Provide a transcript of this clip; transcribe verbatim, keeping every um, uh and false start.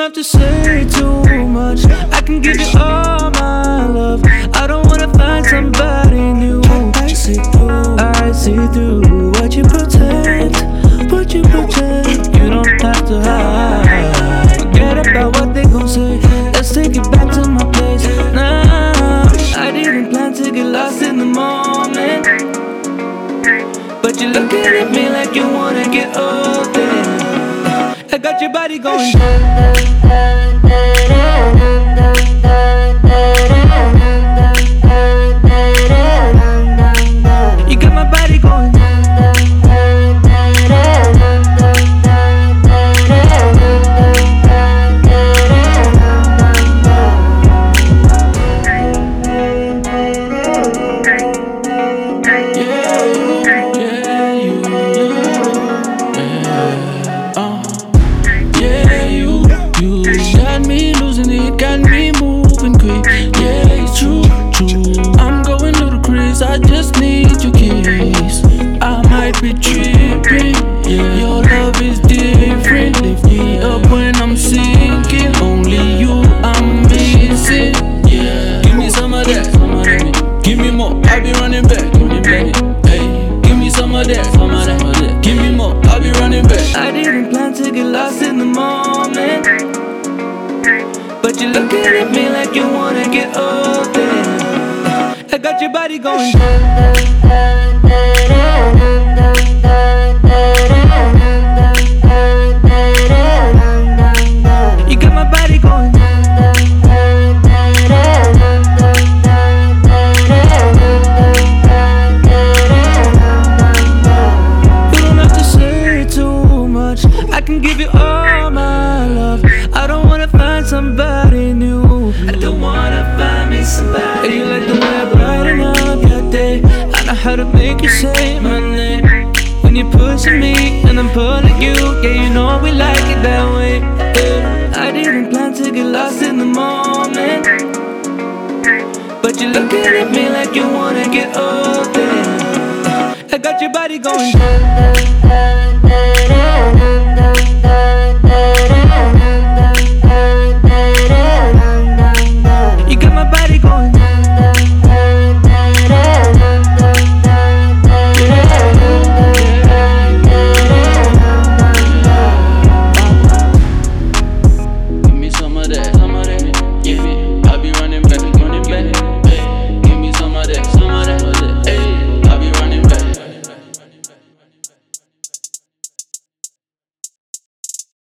have to say too much. I can give you all my love. I don't wanna find somebody new. I see through, I see through what you pretend, what you pretend. You don't have to hide. Forget about what they gon' say. Let's take it back to my place. Nah, I didn't plan to get lost in the moment, but you're looking at me like you wanna get open. I got your body going. You got my body going. I just need your kiss. I might be tripping, yeah. Your love is different. Lift me up when I'm sinking. Only you I'm missing, yeah. Give me some of that, some of that. Give me more, I'll be running back. Give me back, hey. Give me some of that, some of that. Give me more, I'll be running back. I didn't plan to get lost in the moment, but you're looking at me like you wanna get open. I got your body going. You got my body going. You don't have to say too much. I can give you all my love. I don't wanna find somebody new. I don't wanna find me somebody. Hey, you like the way I brighten up your day. I know how to make you say my name when you're pushing me and I'm pulling you. Yeah, you know we like it that way, yeah. I didn't plan to get lost in the moment, but you're looking at me like you wanna get open. I got your body going.